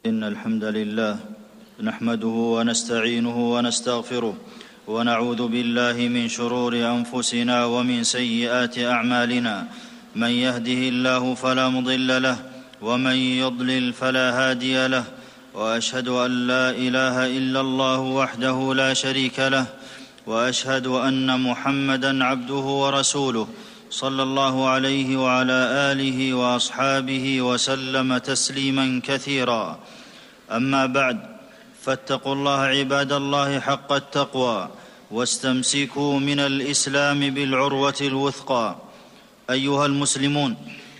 إن الحمد لله نحمده ونستعينه ونستغفره ونعوذ بالله من شرور أنفسنا ومن سيئات أعمالنا. من يهده الله فلا مضل له ومن يضلل فلا هادي له، وأشهد أن لا إله إلا الله وحده لا شريك له، وأشهد أن محمدًا عبده ورسوله صلى الله عليه وعلى آله وأصحابه وسلم تسليمًا كثيرا. أما بعد، فاتقوا الله عباد الله حق التقوى، واستمسكوا من الإسلام بالعروة الوثقى. أيها المسلمون،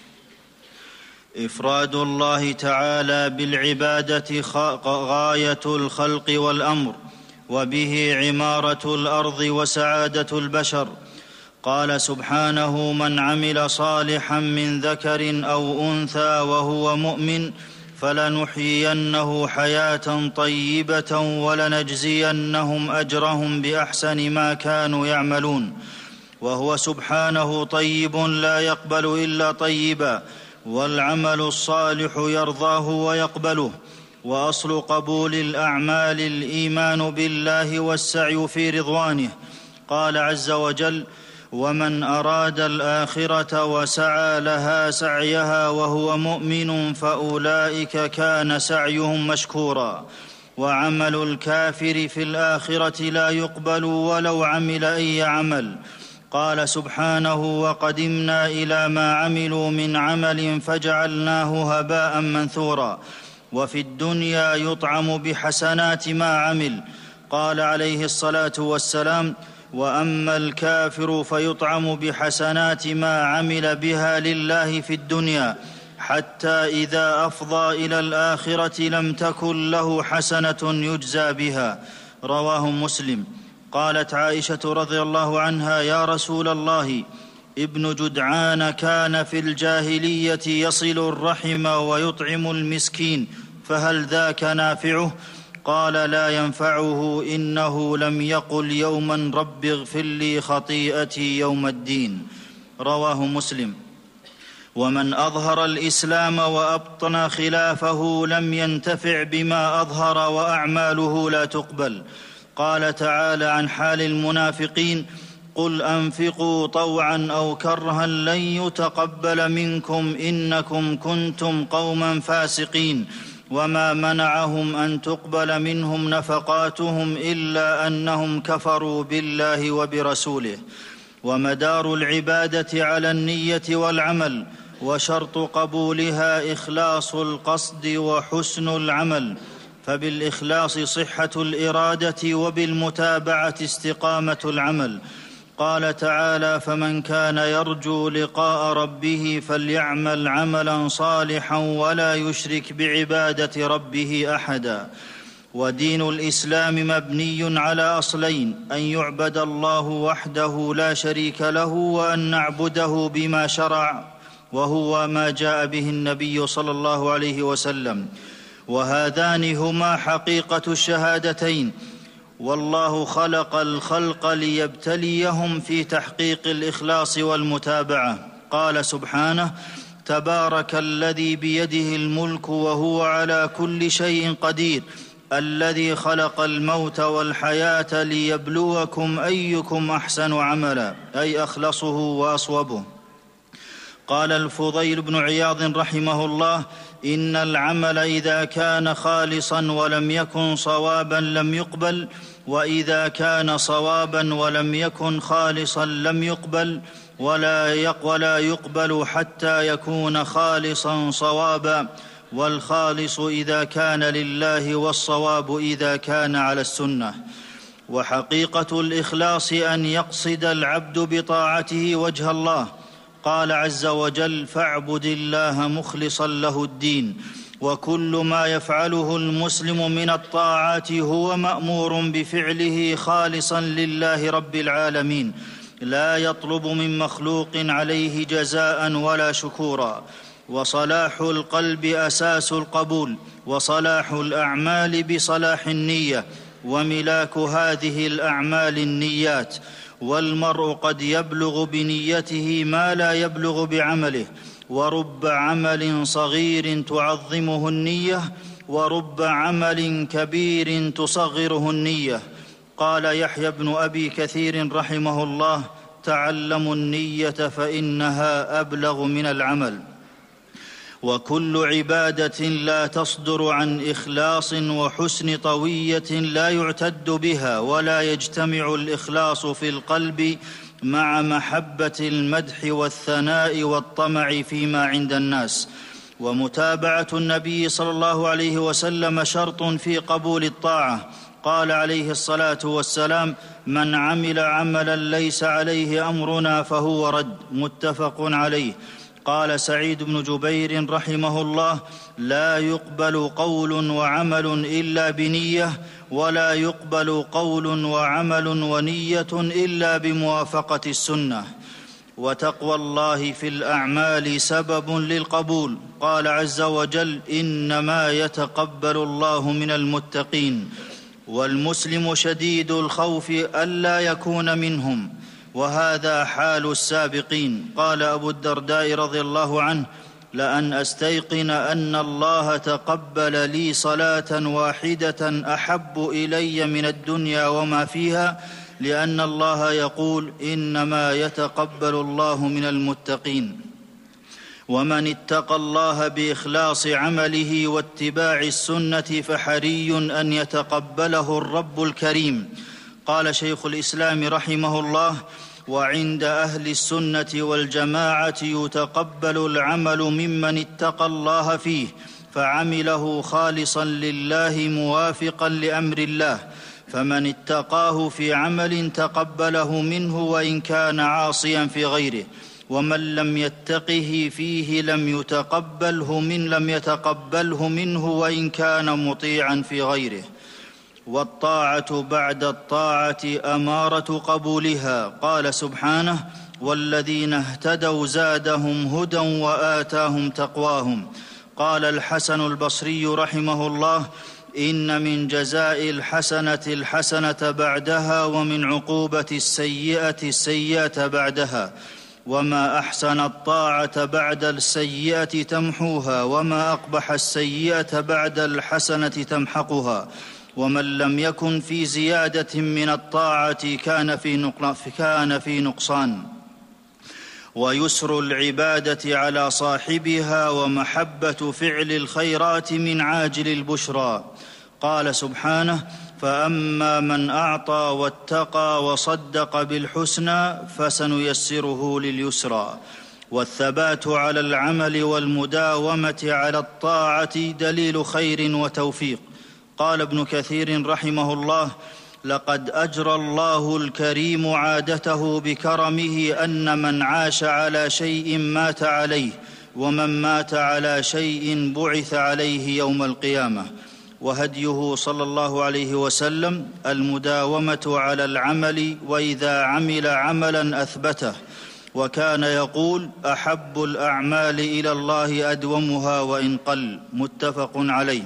إفراد الله تعالى بالعبادة غاية الخلق والأمر، وبه عمارة الأرض وسعادة البشر. قال سبحانه: من عمل صالحا من ذكر أو أنثى وهو مؤمن فلنحيينه حياة طيبة ولنجزينهم أجرهم بأحسن ما كانوا يعملون. وهو سبحانه طيب لا يقبل إلا طيبا، والعمل الصالح يرضاه ويقبله. وأصل قبول الأعمال الإيمان بالله والسعي في رضوانه. قال عز وجل: ومن أراد الآخرة وسعى لها سعيها وهو مؤمن فأولئك كان سعيهم مشكورا. وعمل الكافر في الآخرة لا يقبل ولو عمل أي عمل. قال سبحانه: وقدمنا إلى ما عملوا من عمل فجعلناه هباء منثورا. وفي الدنيا يطعم بحسنات ما عمل. قال عليه الصلاة والسلام: وأما الكافر فيطعم بحسنات ما عمل بها لله في الدنيا، حتى إذا أفضى إلى الآخرة لم تكن له حسنة يجزى بها. رواه مسلم. قالت عائشة رضي الله عنها: يا رسول الله، ابن جدعان كان في الجاهلية يصل الرحم ويطعم المسكين، فهل ذاك نافعه؟ قال: لا ينفعه، إنه لم يقل يوما رب اغفر لي خطيئتي يوم الدين. رواه مسلم. ومن أظهر الإسلام وأبطن خلافه لم ينتفع بما أظهر، وأعماله لا تقبل. قال تعالى عن حال المنافقين: قل أنفقوا طوعا أو كرها لن يتقبل منكم إنكم كنتم قوما فاسقين. وما منعهم أن تقبل منهم نفقاتهم إلا أنهم كفروا بالله وبرسوله. ومدار العبادة على النية والعمل، وشرط قبولها إخلاص القصد وحسن العمل. فبالإخلاص صحة الإرادة، وبالمتابعة استقامة العمل. قال تعالى: فمن كان يرجو لقاء ربه فليعمل عملا صالحا ولا يشرك بعبادة ربه أحدا. ودين الإسلام مبني على أصلين: أن يعبد الله وحده لا شريك له، وأن نعبده بما شرع، وهو ما جاء به النبي صلى الله عليه وسلم. وهذان هما حقيقة الشهادتين. والله خلق الخلق ليبتليهم في تحقيق الإخلاص والمتابعة. قال سبحانه: تبارك الذي بيده الملك وهو على كل شيء قدير، الذي خلق الموت والحياة ليبلوكم أيكم أحسن عملا، أي أخلصه وأصوبه. قال الفضيل بن عياض رحمه الله: إن العمل إذا كان خالصا ولم يكن صوابا لم يقبل، وإذا كان صوابا ولم يكن خالصا لم يقبل، ولا يقبل حتى يكون خالصا صوابا. والخالص إذا كان لله، والصواب إذا كان على السنة. وحقيقة الإخلاص أن يقصد العبد بطاعته وجه الله. قال عز وجل: فاعبد الله مخلصا له الدين. وكل ما يفعله المسلم من الطاعات هو مأمور بفعله خالصا لله رب العالمين، لا يطلب من مخلوق عليه جزاء ولا شكورا. وصلاح القلب أساس القبول، وصلاح الأعمال بصلاح النية، وملاك هذه الأعمال النيات. والمرء قد يبلغ بنيته ما لا يبلغ بعمله، ورب عمل صغير تعظمه النية ورب عمل كبير تصغره النية. قال يحيى بن أبي كثير رحمه الله: تعلموا النية فإنها أبلغ من العمل. وكل عبادة لا تصدر عن إخلاص وحسن طوية لا يعتد بها ولا يجتمع الإخلاص في القلب مع محبة المدح والثناء والطمع فيما عند الناس. ومتابعة النبي صلى الله عليه وسلم شرط في قبول الطاعة. قال عليه الصلاة والسلام: من عمل عملا ليس عليه أمرنا فهو رد. متفق عليه. قال سعيد بن جبير رحمه الله: لا يقبل قول وعمل إلا بنية، ولا يقبل قول وعمل ونية إلا بموافقة السنة. وتقوى الله في الأعمال سبب للقبول. قال عز وجل: إنما يتقبل الله من المتقين. والمسلم شديد الخوف ألا يكون منهم، وهذا حال السابقين. قال أبو الدرداء رضي الله عنه: لأن أستيقن أن الله تقبل لي صلاة واحدة أحب إلي من الدنيا وما فيها، لأن الله يقول: إنما يتقبل الله من المتقين. ومن اتقى الله بإخلاص عمله واتباع السنة فحري أن يتقبله الرب الكريم. قال شيخ الإسلام رحمه الله: وعند أهل السنة والجماعة يتقبل العمل ممن اتقى الله فيه فعمله خالصا لله موافقا لأمر الله، فمن اتقاه في عمل تقبله منه وإن كان عاصيا في غيره، ومن لم يتقه فيه لم يتقبله منه وإن كان مطيعا في غيره. والطاعة بعد الطاعة أمارة قبولها. قال سبحانه: والذين اهتدوا زادهم هدى وآتاهم تقواهم. قال الحسن البصري رحمه الله: إن من جزاء الحسنة الحسنة بعدها، ومن عقوبة السيئة السيئة بعدها. وما أحسن الطاعة بعد السيئة تمحوها، وما أقبح السيئة بعد الحسنة تمحقها. ومن لم يكن في زيادة من الطاعة كان في نقصان. ويسر العبادة على صاحبها ومحبة فعل الخيرات من عاجل البشرى. قال سبحانه: فأما من أعطى واتقى وصدق بالحسنى فسنيسره لليسرى. والثبات على العمل والمداومة على الطاعة دليل خير وتوفيق. قال ابن كثير رحمه الله: لقد أجرى الله الكريم عادته بكرمه أن من عاش على شيء مات عليه، ومن مات على شيء بعث عليه يوم القيامة. وهديه صلى الله عليه وسلم المداومة على العمل، وإذا عمل عملا أثبته. وكان يقول: أحب الأعمال إلى الله أدومها وإن قل. متفق عليه.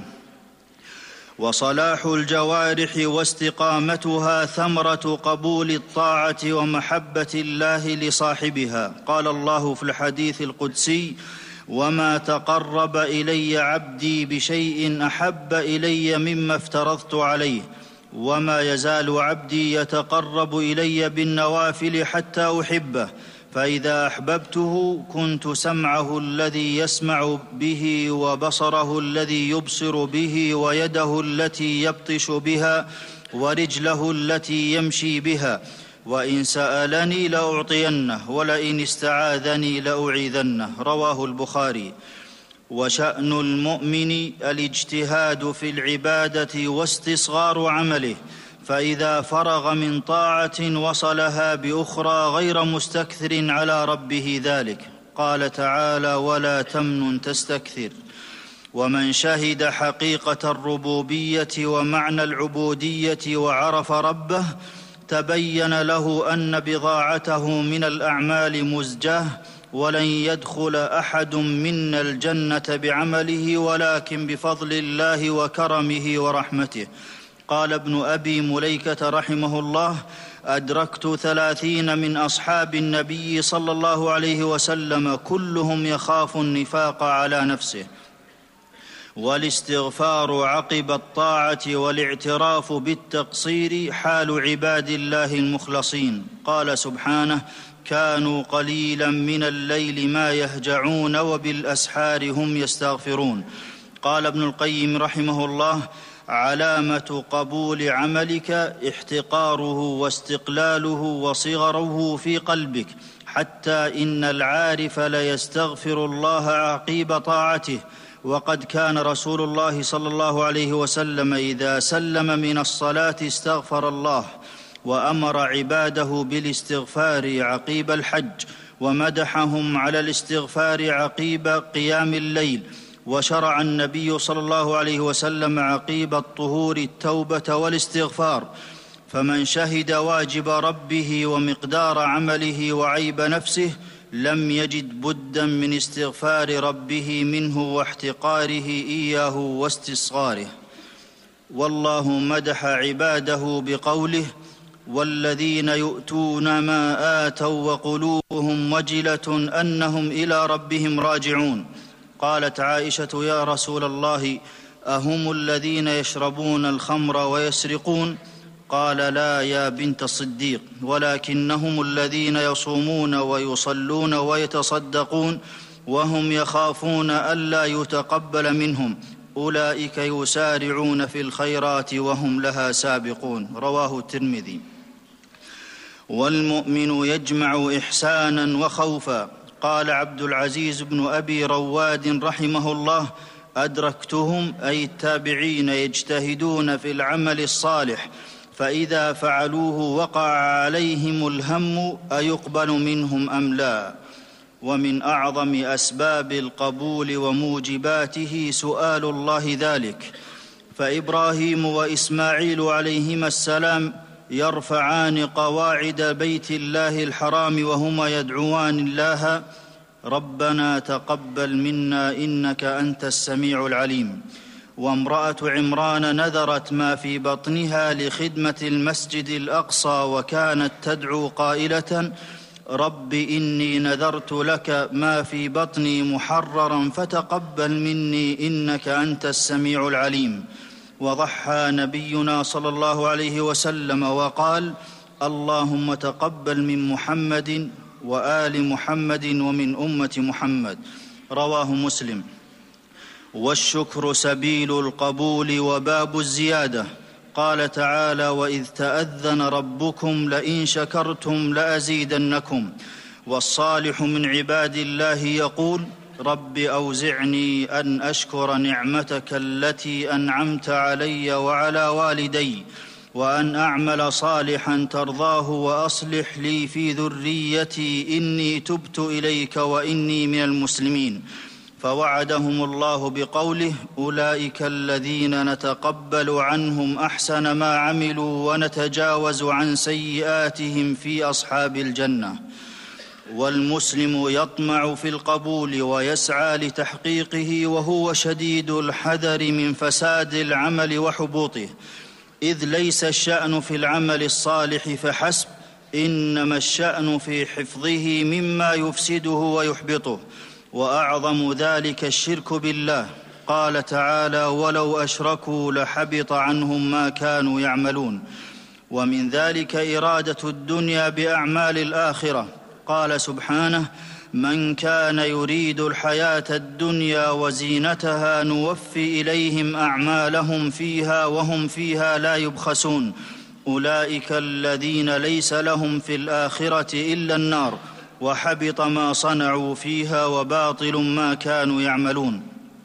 وصلاح الجوارح واستقامتها ثمرة قبول الطاعة ومحبة الله لصاحبها. قال الله في الحديث القدسي: وما تقرب إلي عبدي بشيء أحب إلي مما افترضت عليه، وما يزال عبدي يتقرب إلي بالنوافل حتى أحبه، فإذا أحببته كنت سمعه الذي يسمع به، وبصره الذي يبصر به، ويده التي يبطش بها، ورجله التي يمشي بها. وإن سألني لأعطينه، ولئن استعاذني لأعيذنه. رواه البخاري. وشأن المؤمن الاجتهاد في العبادة واستصغار عمله، فإذا فرغ من طاعة وصلها بأخرى غير مستكثر على ربه ذلك. قال تعالى: ولا تمنن تستكثر. ومن شهد حقيقة الربوبية ومعنى العبودية وعرف ربه تبين له أن بضاعته من الأعمال مزجاة، ولن يدخل أحد منا الجنة بعمله ولكن بفضل الله وكرمه ورحمته. قال ابن أبي مليكة رحمه الله: أدركت 30 من أصحاب النبي صلى الله عليه وسلم كلهم يخاف النفاق على نفسه، والاستغفار عقب الطاعة والاعتراف بالتقصير حال عباد الله المخلصين. قال سبحانه: كانوا قليلا من الليل ما يهجعون وبالأسحار هم يستغفرون. قال ابن القيم رحمه الله: علامة قبول عملك احتقاره واستقلاله وصغره في قلبك، حتى إن العارف ليستغفر الله عقيب طاعته. وقد كان رسول الله صلى الله عليه وسلم إذا سلم من الصلاة استغفر الله، وأمر عباده بالاستغفار عقيب الحج، ومدحهم على الاستغفار عقيب قيام الليل. وشرع النبي صلى الله عليه وسلم عقيب الطهور التوبة والاستغفار. فمن شهد واجب ربه ومقدار عمله وعيب نفسه لم يجد بدا من استغفار ربه منه واحتقاره إياه واستصغاره. والله مدح عباده بقوله: والذين يؤتون ما آتوا وقلوبهم وجلة أنهم إلى ربهم راجعون. قالت عائشة: يا رسول الله، أهم الذين يشربون الخمر ويسرقون؟ قال: لا يا بنت الصديق، ولكنهم الذين يصومون ويصلون ويتصدقون وهم يخافون ألا يتقبل منهم، أولئك يسارعون في الخيرات وهم لها سابقون. رواه الترمذي. والمؤمن يجمع إحسانا وخوفا. قال عبد العزيز بن أبي رواد رحمه الله: أدركتهم أي التابعين يجتهدون في العمل الصالح، فإذا فعلوه وقع عليهم الهم أيقبل منهم أم لا. ومن أعظم أسباب القبول وموجباته سؤال الله ذلك. فإبراهيم وإسماعيل عليهما السلام يرفعان قواعد بيت الله الحرام وهما يدعوان الله: ربنا تقبل منا إنك أنت السميع العليم. وامرأة عمران نذرت ما في بطنها لخدمة المسجد الأقصى، وكانت تدعو قائلة: رب إني نذرت لك ما في بطني محررا فتقبل مني إنك أنت السميع العليم. وضحى نبينا صلى الله عليه وسلم وقال: اللهم تقبل من محمد وآل محمد ومن أمة محمد. رواه مسلم. والشكر سبيل القبول وباب الزيادة. قال تعالى: وإذ تأذن ربكم لئن شكرتم لأزيدنكم. والصالح من عباد الله يقول: رب أوزعني أن أشكر نعمتك التي أنعمت علي وعلى والدي، وأن أعمل صالحا ترضاه وأصلح لي في ذريتي إني تبت إليك وإني من المسلمين. فوعدهم الله بقوله: أولئك الذين نتقبل عنهم أحسن ما عملوا ونتجاوز عن سيئاتهم في أصحاب الجنة. والمسلم يطمع في القبول ويسعى لتحقيقه، وهو شديد الحذر من فساد العمل وحبوطه، إذ ليس الشأن في العمل الصالح فحسب، إنما الشأن في حفظه مما يفسده ويحبطه، وأعظم ذلك الشرك بالله. قال تعالى: ولو أشركوا لحبط عنهم ما كانوا يعملون. ومن ذلك إرادة الدنيا بأعمال الآخرة. قال سبحانه: من كان يريد الحياة الدنيا وزينتها نوفي إليهم أعمالهم فيها وهم فيها لا يبخسون، أولئك الذين ليس لهم في الآخرة إلا النار، وحبط ما صنعوا فيها وباطل ما كانوا يعملون.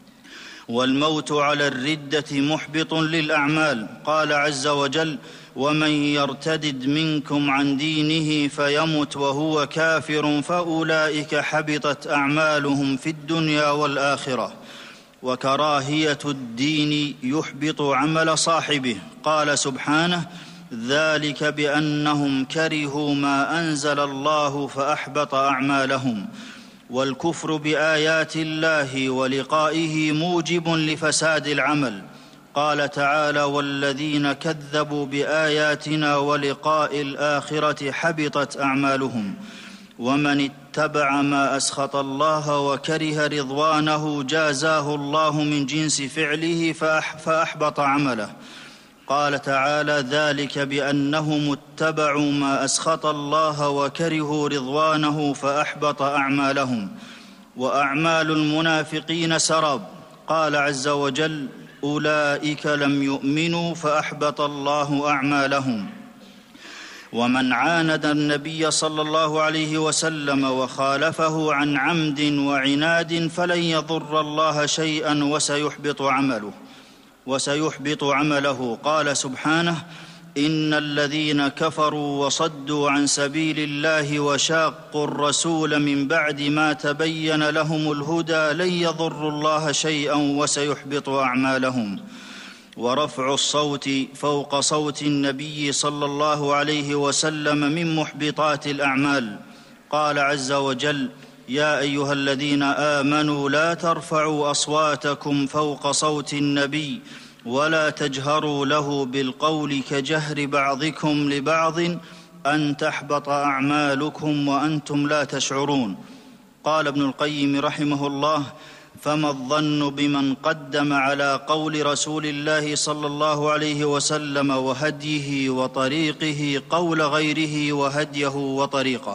والموت على الردة محبط للأعمال. قال عز وجل: ومن يرتدد منكم عن دينه فيمت وهو كافر فأولئك حبطت أعمالهم في الدنيا والآخرة. وكراهية الدين يحبط عمل صاحبه. قال سبحانه: ذلك بأنهم كرهوا ما أنزل الله فأحبط أعمالهم. والكفر بآيات الله ولقائه موجب لفساد العمل. قال تعالى: والذين كذبوا بآياتنا ولقاء الآخرة حبطت أعمالهم. ومن اتبع ما أسخط الله وكره رضوانه جازاه الله من جنس فعله فأحبط عمله. قال تعالى: ذلك بأنهم اتبعوا ما أسخط الله وكرهوا رضوانه فأحبط أعمالهم. وأعمال المنافقين سراب. قال عز وجل: أولئك لم يؤمنوا فأحبط الله أعمالهم. ومن عاند النبي صلى الله عليه وسلم وخالفه عن عمد وعناد فلن يضر الله شيئا وسيحبط عمله. قال سبحانه: إن الذين كفروا وصدوا عن سبيل الله وشاقوا الرسول من بعد ما تبين لهم الهدى لن يضروا الله شيئا وسيحبط أعمالهم. ورفع الصوت فوق صوت النبي صلى الله عليه وسلم من محبطات الأعمال. قال عز وجل: يا أيها الذين آمنوا لا ترفعوا أصواتكم فوق صوت النبي ولا تجهروا له بالقول كجهر بعضكم لبعض أن تحبط أعمالكم وأنتم لا تشعرون. قال ابن القيم رحمه الله: فما الظن بمن قدم على قول رسول الله صلى الله عليه وسلم وهديه وطريقه قول غيره وهديه وطريقه؟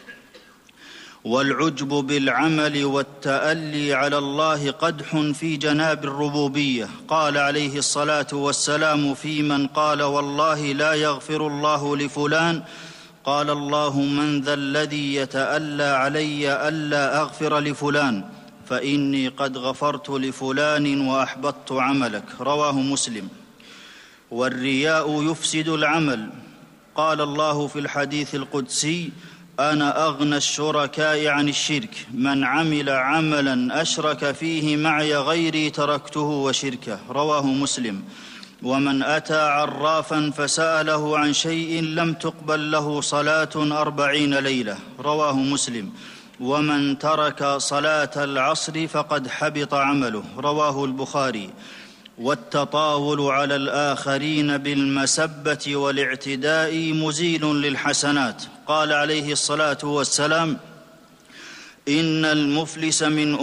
والعجب بالعمل والتألي على الله قدح في جناب الربوبية. قال عليه الصلاة والسلام في من قال: والله لا يغفر الله لفلان، قال الله: من ذا الذي يتألى علي ألا أغفر لفلان، فإني قد غفرت لفلان وأحبطت عملك. رواه مسلم. والرياء يفسد العمل. قال الله في الحديث القدسي: أنا أغنى الشركاء عن الشرك، من عمل عملا أشرك فيه معي غيري تركته وشركه. رواه مسلم. ومن أتى عرافا فسأله عن شيء لم تقبل له صلاة 40 ليلة. رواه مسلم. ومن ترك صلاة العصر فقد حبط عمله. رواه البخاري. والتطاول على الآخرين بالمسبة والاعتداء مزيل للحسنات. قال عليه الصلاة والسلام: إن المفلس من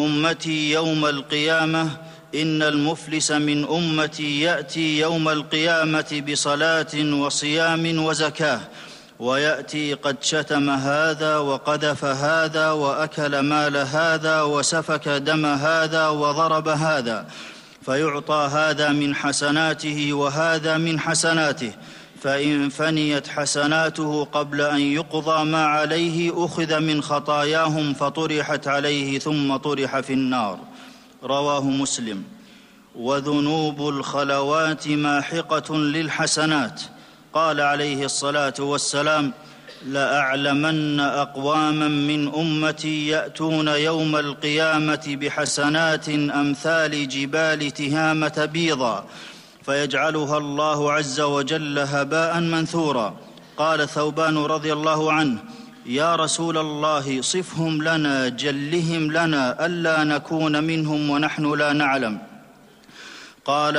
أمتي يأتي يوم القيامة بصلاة وصيام وزكاة، ويأتي قد شتم هذا وقذف هذا وأكل مال هذا وسفك دم هذا وضرب هذا، فيعطى هذا من حسناته وهذا من حسناته، فإن فنيت حسناته قبل أن يقضى ما عليه أخذ من خطاياهم فطرحت عليه ثم طرح في النار. رواه مسلم. وذنوب الخلوات ماحقة للحسنات. قال عليه الصلاة والسلام: لأعلمن أقواما من أمتي يأتون يوم القيامة بحسنات أمثال جبال تهامة بيضا، فيجعلها الله عز وجل هباء منثورا. قال ثوبان رضي الله عنه: يا رسول الله صفهم لنا، جلهم لنا، ألا نكون منهم ونحن لا نعلم. قال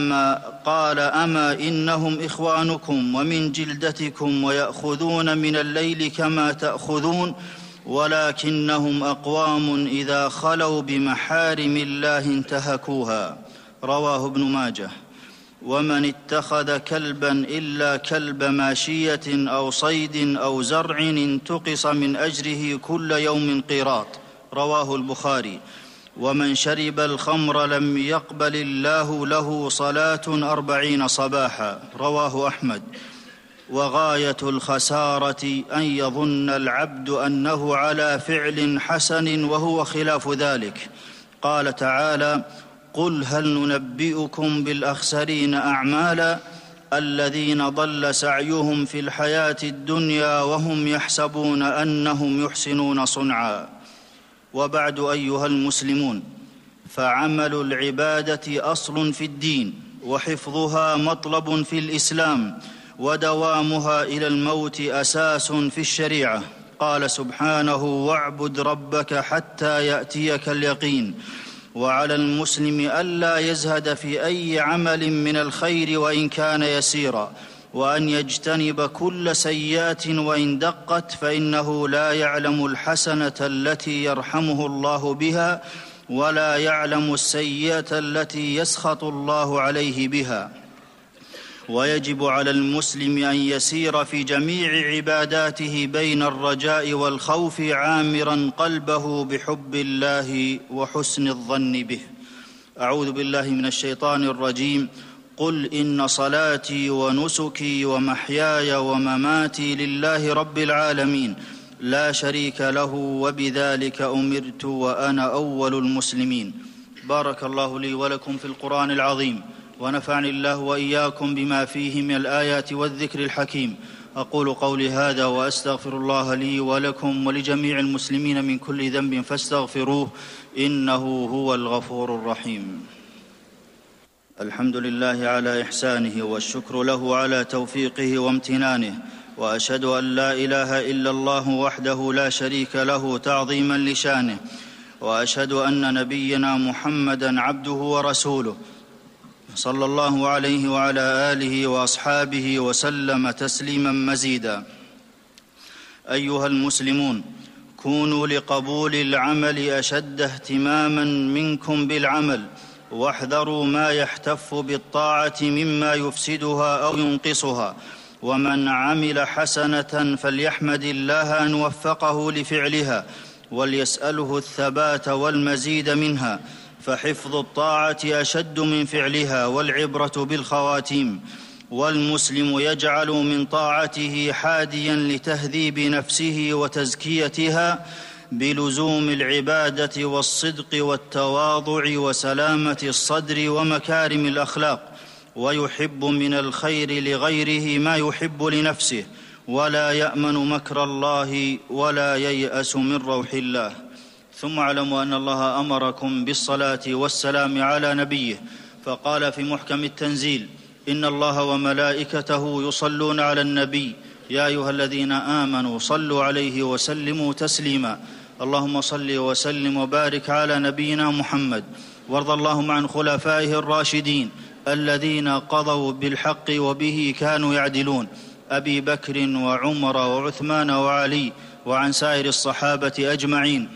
أما إنهم إخوانكم ومن جلدتكم ويأخذون من الليل كما تأخذون، ولكنهم أقوام إذا خلوا بمحارم الله انتهكوها. رواه ابن ماجه. ومن اتخذ كلبا إلا كلب ماشية أو صيد أو زرع انتقص من أجره كل يوم قيراط. رواه البخاري. ومن شرب الخمر لم يقبل الله له صلاة 40 صباحا. رواه أحمد. وغاية الخسارة أن يظن العبد أنه على فعل حسن وهو خلاف ذلك. قال تعالى: قل هل ننبئكم بالأخسرين أعمالا الذين ضل سعيهم في الحياة الدنيا وهم يحسبون أنهم يحسنون صنعا. وبعد أيها المسلمون، فعمل العبادة أصل في الدين، وحفظها مطلب في الإسلام، ودوامها إلى الموت أساس في الشريعة. قال سبحانه: واعبد ربك حتى يأتيك اليقين. وعلى المسلم ألا يزهد في أي عمل من الخير وإن كان يسيرا، وأن يجتنب كل سيئة وإن دقت، فإنه لا يعلم الحسنة التي يرحمه الله بها ولا يعلم السيئة التي يسخط الله عليه بها. ويجب على المسلم أن يسير في جميع عباداته بين الرجاء والخوف، عامرا قلبه بحب الله وحسن الظن به. أعوذ بالله من الشيطان الرجيم. قل إن صلاتي ونسكي ومحياي ومماتي لله رب العالمين لا شريك له وبذلك أمرت وأنا أول المسلمين. بارك الله لي ولكم في القرآن العظيم، ونفعني الله وإياكم بما فيه من الآيات والذكر الحكيم. أقول قولي هذا وأستغفر الله لي ولكم ولجميع المسلمين من كل ذنب فاستغفروه إنه هو الغفور الرحيم. الحمد لله على إحسانه، والشكر له على توفيقه وامتنانه، وأشهد أن لا إله إلا الله وحده لا شريك له تعظيما لشانه، وأشهد أن نبينا محمدًا عبده ورسوله صلى الله عليه وعلى آله وأصحابه وسلم تسليما مزيدا. أيها المسلمون، كونوا لقبول العمل أشد اهتماما منكم بالعمل، واحذروا ما يحتف بالطاعة مما يفسدها أو ينقصها. ومن عمل حسنة فليحمد الله أن وفقه لفعلها، وليسأله الثبات والمزيد منها، فحفظ الطاعة أشد من فعلها، والعبرة بالخواتيم. والمسلم يجعل من طاعته حاديا لتهذيب نفسه وتزكيتها بلزوم العبادة والصدق والتواضع وسلامة الصدر ومكارم الأخلاق، ويحب من الخير لغيره ما يحب لنفسه، ولا يأمن مكر الله ولا ييأس من روح الله. ثم اعلموا أن الله أمركم بالصلاة والسلام على نبيه، فقال في محكم التنزيل: إن الله وملائكته يصلون على النبي يا أيها الذين آمنوا صلوا عليه وسلموا تسليما. اللهم صل وسلم وبارك على نبينا محمد، وارض اللهم عن خلفائه الراشدين الذين قضوا بالحق وبه كانوا يعدلون، أبي بكر وعمر وعثمان وعلي، وعن سائر الصحابة أجمعين،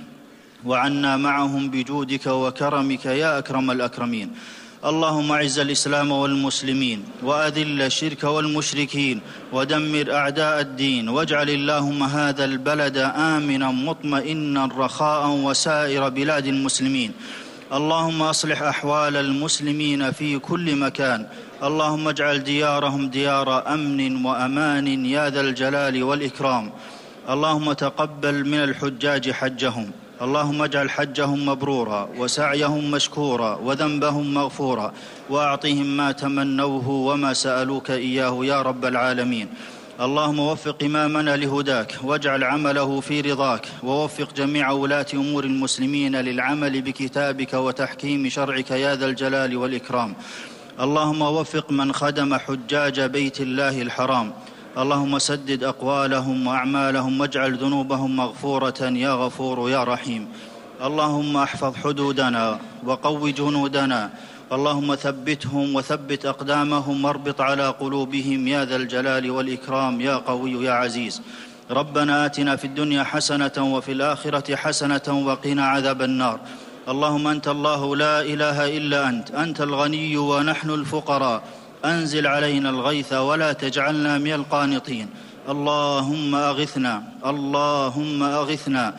وعنا معهم بجودك وكرمك يا أكرم الأكرمين. اللهم أعز الإسلام والمسلمين، وأذل الشرك والمشركين، ودمر أعداء الدين، واجعل اللهم هذا البلد آمنا مطمئنا رخاء وسائر بلاد المسلمين. اللهم أصلح أحوال المسلمين في كل مكان، اللهم اجعل ديارهم ديار أمن وأمان يا ذا الجلال والإكرام. اللهم تقبل من الحجاج حجهم، اللهم اجعل حجهم مبرورا وسعيهم مشكورا وذنبهم مغفورا، وأعطهم ما تمنوه وما سألوك إياه يا رب العالمين. اللهم وفق إمامنا لهداك، واجعل عمله في رضاك، ووفق جميع ولاة أمور المسلمين للعمل بكتابك وتحكيم شرعك يا ذا الجلال والإكرام. اللهم وفق من خدم حجاج بيت الله الحرام، اللهم سدد أقوالهم وأعمالهم، واجعل ذنوبهم مغفورة يا غفور يا رحيم. اللهم احفظ حدودنا وقو جنودنا، اللهم ثبتهم وثبت أقدامهم، واربط على قلوبهم يا ذا الجلال والإكرام يا قوي يا عزيز. ربنا آتنا في الدنيا حسنة وفي الآخرة حسنة وقنا عذاب النار. اللهم أنت الله لا إله إلا أنت الغني ونحن الفقراء، أنزل علينا الغيث ولا تجعلنا من القانطين. اللهم أغثنا، اللهم أغثنا،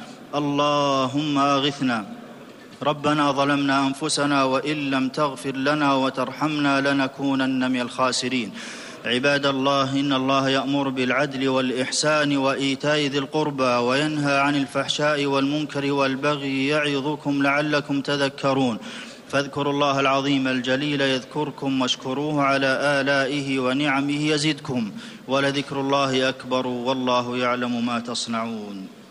اللهم أغثنا. ربنا ظلمنا أنفسنا وإن لم تغفر لنا وترحمنا لنكونن من الخاسرين. عباد الله، إن الله يأمر بالعدل والإحسان وإيتاء ذي القربى، وينهى عن الفحشاء والمنكر والبغي، يعظكم لعلكم تذكرون. فاذكروا الله العظيم الجليل يذكركم، واشكروه على آلائه ونعمه يزدكم، ولذكر الله أكبر، والله يعلم ما تصنعون.